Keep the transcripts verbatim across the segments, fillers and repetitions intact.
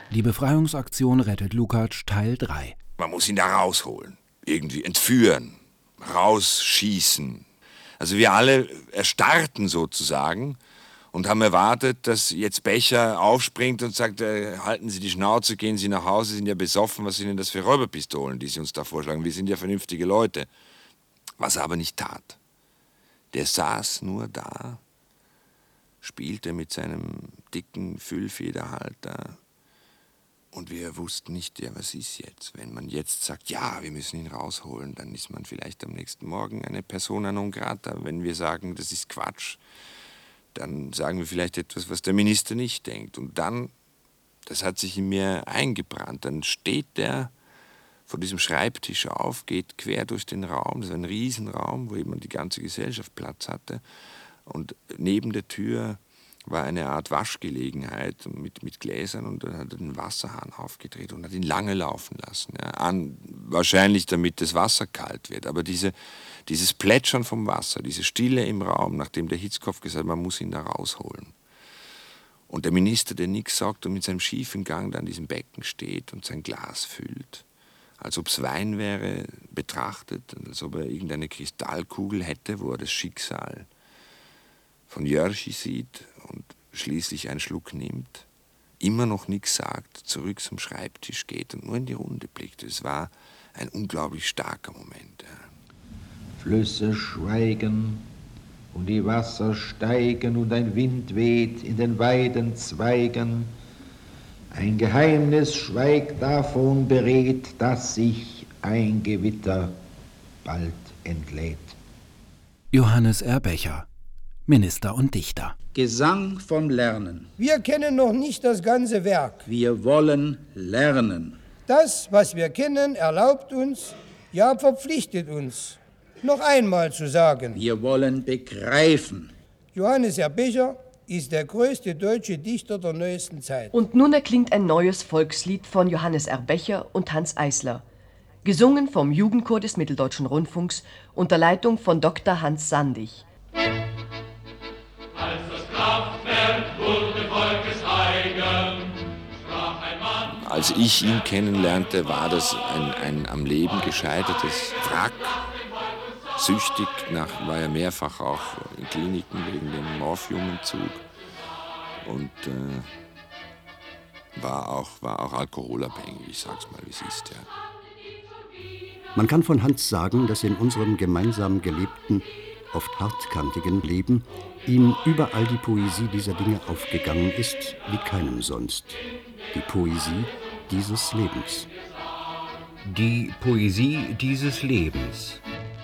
Die Befreiungsaktion rettet Lukács Teil drei. Man muss ihn da rausholen, irgendwie entführen, rausschießen. Also wir alle erstarrten sozusagen und haben erwartet, dass jetzt Becher aufspringt und sagt, äh, halten Sie die Schnauze, gehen Sie nach Hause, Sie sind ja besoffen, was sind denn das für Räuberpistolen, die Sie uns da vorschlagen? Wir sind ja vernünftige Leute. Was er aber nicht tat. Der saß nur da, spielte mit seinem dicken Füllfederhalter. Und wir wussten nicht, ja, was ist jetzt? Wenn man jetzt sagt, ja, wir müssen ihn rausholen, dann ist man vielleicht am nächsten Morgen eine Persona non grata. Wenn wir sagen, das ist Quatsch, dann sagen wir vielleicht etwas, was der Minister nicht denkt. Und dann, das hat sich in mir eingebrannt, dann steht der vor diesem Schreibtisch auf, geht quer durch den Raum, das ist ein Riesenraum, wo eben die ganze Gesellschaft Platz hatte. Und neben der Tür war eine Art Waschgelegenheit mit, mit Gläsern und dann hat er den Wasserhahn aufgedreht und hat ihn lange laufen lassen. Ja, an, wahrscheinlich damit das Wasser kalt wird. Aber diese, dieses Plätschern vom Wasser, diese Stille im Raum, nachdem der Hitzkopf gesagt hat, man muss ihn da rausholen. Und der Minister, der nichts sagt und mit seinem schiefen Gang da an diesem Becken steht und sein Glas füllt, als ob es Wein wäre, betrachtet, als ob er irgendeine Kristallkugel hätte, wo er das Schicksal von Jörchi sieht und schließlich einen Schluck nimmt, immer noch nichts sagt, zurück zum Schreibtisch geht und nur in die Runde blickt. Es war ein unglaublich starker Moment. Ja. Flüsse schweigen und die Wasser steigen und ein Wind weht in den Weidenzweigen. Ein Geheimnis schweigt davon berät, dass sich ein Gewitter bald entlädt. Johannes R. Becher, Minister und Dichter. Gesang vom Lernen. Wir kennen noch nicht das ganze Werk. Wir wollen lernen. Das, was wir kennen, erlaubt uns, ja verpflichtet uns, noch einmal zu sagen. Wir wollen begreifen. Johannes R. Becher ist der größte deutsche Dichter der neuesten Zeit. Und nun erklingt ein neues Volkslied von Johannes R. Becher und Hans Eisler. Gesungen vom Jugendchor des Mitteldeutschen Rundfunks unter Leitung von Doktor Hans Sandig. Als das Kraftwerk wurde Volkes eigen, sprach ein Mann. Als ich ihn kennenlernte, war das ein, ein am Leben gescheitertes Wrack. Süchtig nach, war er mehrfach auch in Kliniken wegen dem Morphiumentzug und äh, war, auch, war auch alkoholabhängig, ich sag's mal, wie es ist. Ja. Man kann von Hans sagen, dass in unserem gemeinsam gelebten, oft hartkantigen Leben ihm überall die Poesie dieser Dinge aufgegangen ist, wie keinem sonst. Die Poesie dieses Lebens. Die Poesie dieses Lebens.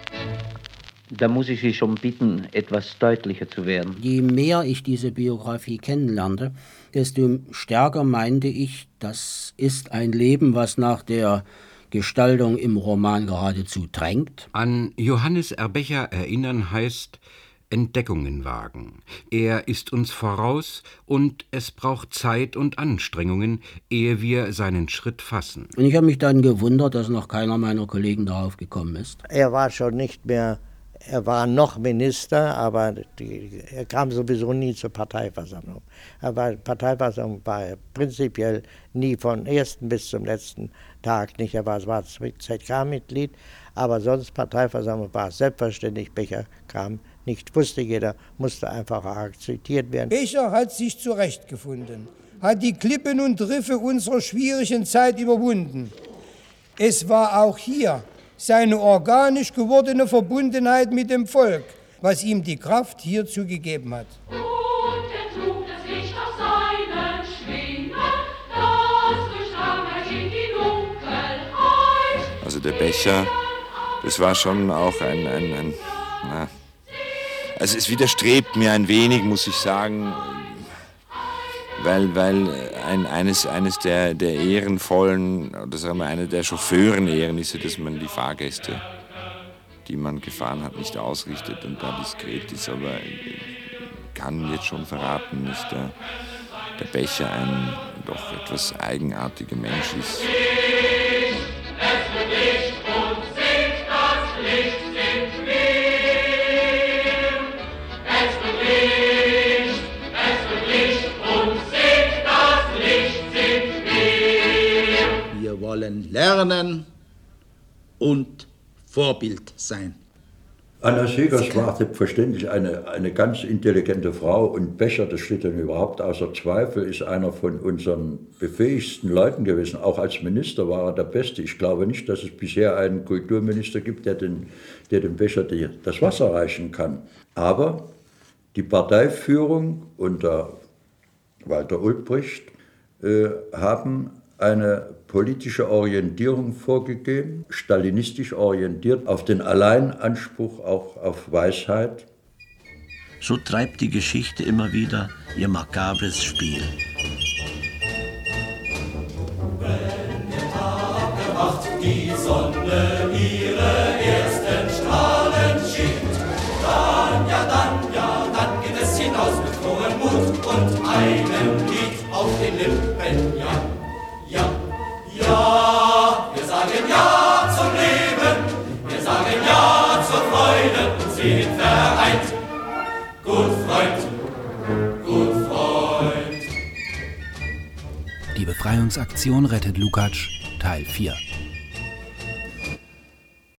Da muss ich Sie schon bitten, etwas deutlicher zu werden. Je mehr ich diese Biografie kennenlernte, desto stärker meinte ich, das ist ein Leben, was nach der Gestaltung im Roman geradezu drängt. An Johannes R. Becher erinnern heißt Entdeckungen wagen. Er ist uns voraus und es braucht Zeit und Anstrengungen, ehe wir seinen Schritt fassen. Und ich habe mich dann gewundert, dass noch keiner meiner Kollegen darauf gekommen ist. Er war schon nicht mehr, er war noch Minister, aber die, er kam sowieso nie zur Parteiversammlung. Aber Parteiversammlung war er prinzipiell nie von ersten bis zum letzten Tag nicht. Er war zwar Z K-Mitglied, aber sonst Parteiversammlung war es selbstverständlich. Becher kam nicht, wusste jeder, musste einfach akzeptiert werden. Becher hat sich zurechtgefunden, hat die Klippen und Riffe unserer schwierigen Zeit überwunden. Es war auch hier seine organisch gewordene Verbundenheit mit dem Volk, was ihm die Kraft hierzu gegeben hat. Und er trug das Licht auf seinen Schwingen, das durchdrang er in die Dunkelheit. Also der Becher, das war schon auch ein, ein, ein na, also es widerstrebt mir ein wenig, muss ich sagen, weil, weil ein, eines, eines der, der ehrenvollen, oder sagen wir, eine der Chauffeuren-Ehren ist ja, dass man die Fahrgäste, die man gefahren hat, nicht ausrichtet und da diskret ist. Aber ich kann jetzt schon verraten, dass der, der Becher ein doch etwas eigenartiger Mensch ist. Wir wollen lernen und Vorbild sein. Anna Segers war selbstverständlich eine, eine ganz intelligente Frau und Becher, das steht dann überhaupt außer Zweifel, ist einer von unseren befähigsten Leuten gewesen. Auch als Minister war er der Beste. Ich glaube nicht, dass es bisher einen Kulturminister gibt, der den, der dem Becher die, das Wasser reichen kann. Aber die Parteiführung unter Walter Ulbricht äh, haben eine politische Orientierung vorgegeben, stalinistisch orientiert, auf den Alleinanspruch auch auf Weisheit. So treibt die Geschichte immer wieder ihr makabres Spiel. Wenn der Tag erwacht, die Sonne ihre ersten Strahlen schiebt, dann, ja dann, ja dann geht es hinaus mit frohem Mut und einem Lied auf den Lippen, ja. Ja, ja, wir sagen Ja zum Leben, wir sagen Ja zur Freude und sind vereint. Gut, Freund, gut, Freund. Die Befreiungsaktion rettet Lukács, Teil vier.